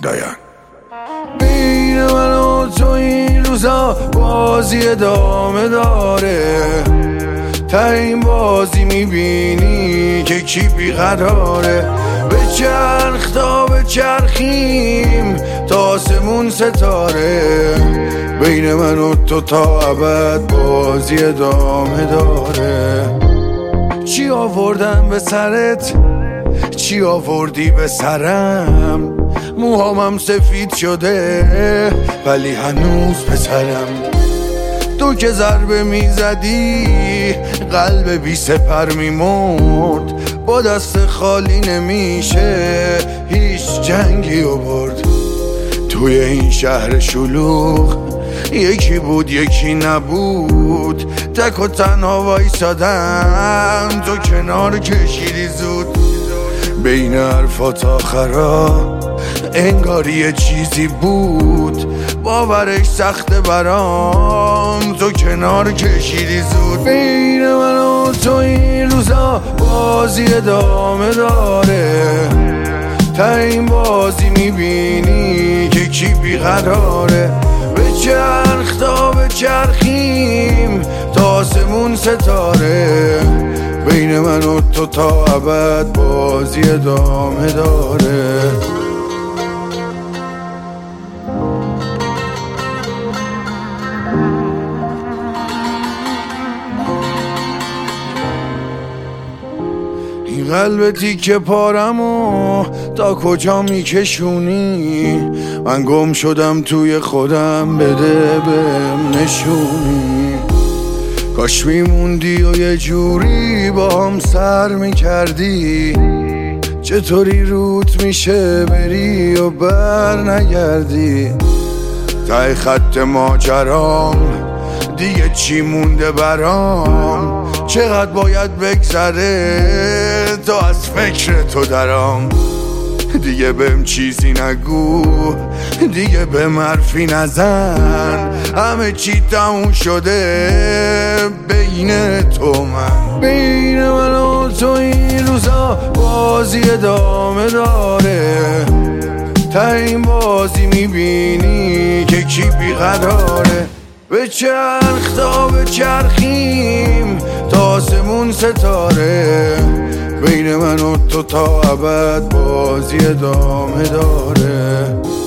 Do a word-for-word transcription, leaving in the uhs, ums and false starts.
دایان. بین من و تو این روزا بازی ادامه داره، تا این بازی میبینی که کی بیقراره. به چرخ تا به چرخیم تا آسمون ستاره، بین من و تو تا ابد بازی ادامه داره. چی آوردم به سرت، چی آوردی به سرم، موهامم سفید شده ولی هنوز پسرم. تو که ضربه میزدی قلب بی سپر میمرد، با دست خالی نمیشه هیچ جنگی رو برد. توی این شهر شلوغ یکی بود یکی نبود، تک و تنها وایسادم تو کنار کشیدی زود. بین حرفات آخرا انگار یه چیزی بود، باورش سخته برام تو کنار کشیدی زود. بین من و تو این روزا بازی ادامه داره، تا این بازی میبینی که کی بیقراره. به چرخ تا به چرخیم تا آسمون ستاره، بین من و تو تا ابد بازی ادامه داره. این قلب تیکه پارمو تا کجا میکشونی، من گم شدم توی خودم، بده بهم نشونی. کاش میموندی و یه جوری با هم سر میکردی، چطوری روت میشه بری و بر نگردی. تای خط ماجرام دیگه چی مونده برام، چقدر باید بگذره تا از فکر تو درام. دیگه بهم چیزی نگو، دیگه بهم حرفی نزن، همه چی تموم شده بین تو من. بین من و تو این روزا بازی ادامه داره، تا این بازی میبینی که کی بیقراره. به چرخ تا به چرخیم تا آسمون ستاره، بین من و تو تا ابد بازی ادامه داره.